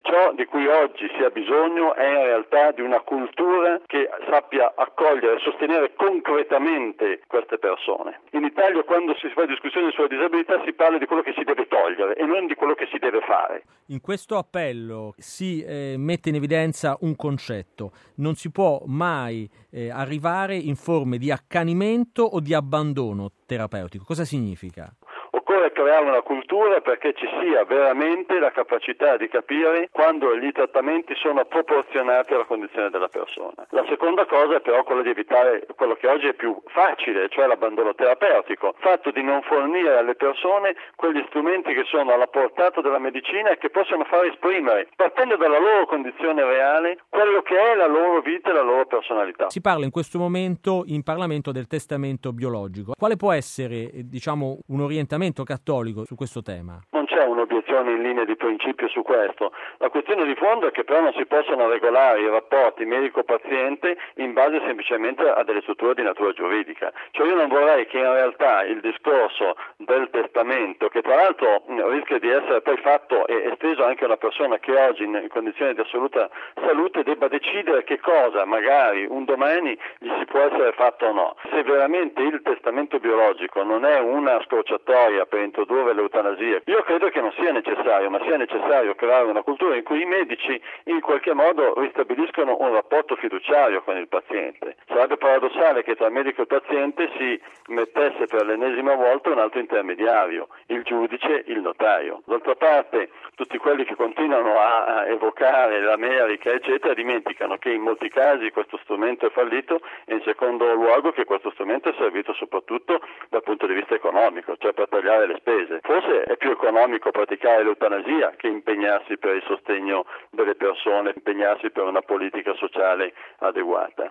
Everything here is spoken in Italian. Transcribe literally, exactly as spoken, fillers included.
Ciò di cui oggi si ha bisogno è in realtà di una cultura che sappia accogliere e sostenere concretamente queste persone. In Italia, quando si fa discussione sulla disabilità, si parla di quello che si deve togliere e non di quello che si deve fare. In questo appello si eh, mette in evidenza un concetto: non si può mai eh, arrivare in forme di accanimento o di abbandono terapeutico. Cosa significa? Occorre creare una cultura perché ci sia veramente la capacità di capire quando gli trattamenti sono proporzionati alla condizione della persona. La seconda cosa è però quella di evitare quello che oggi è più facile, cioè l'abbandono terapeutico, il fatto di non fornire alle persone quegli strumenti che sono alla portata della medicina e che possono far esprimere, partendo dalla loro condizione reale, quello che è la loro vita e la loro personalità. Si parla in questo momento in Parlamento del testamento biologico. Quale può essere, diciamo, un orientamento cattolico su questo tema? Non c'è un'obiezione in linea di principio su questo. La questione di fondo è che però non si possono regolare i rapporti medico-paziente in base semplicemente a delle strutture di natura giuridica. Cioè io non vorrei che in realtà il discorso del testamento, che tra l'altro rischia di essere poi fatto e esteso anche a una persona che oggi in condizioni di assoluta salute debba decidere che cosa magari un domani gli si può essere fatto o no. Se veramente il testamento biologico non è una scorciatoia per introdurre l'eutanasia, io credo che non sia necessario, ma sia necessario creare una cultura in cui i medici in qualche modo ristabiliscono un rapporto fiduciario con il paziente. Sarebbe paradossale che tra il medico e il paziente si mettesse per l'ennesima volta un altro intermediario, il giudice, il notaio. D'altra parte, tutti quelli che continuano a evocare l'America, eccetera, dimenticano che in molti casi questo strumento è fallito e in secondo luogo che questo strumento è servito soprattutto dal punto di vista economico, cioè per tagliare le spese. Forse è più economico praticare l'eutanasia che impegnarsi per il sostegno delle persone, impegnarsi per una politica sociale adeguata.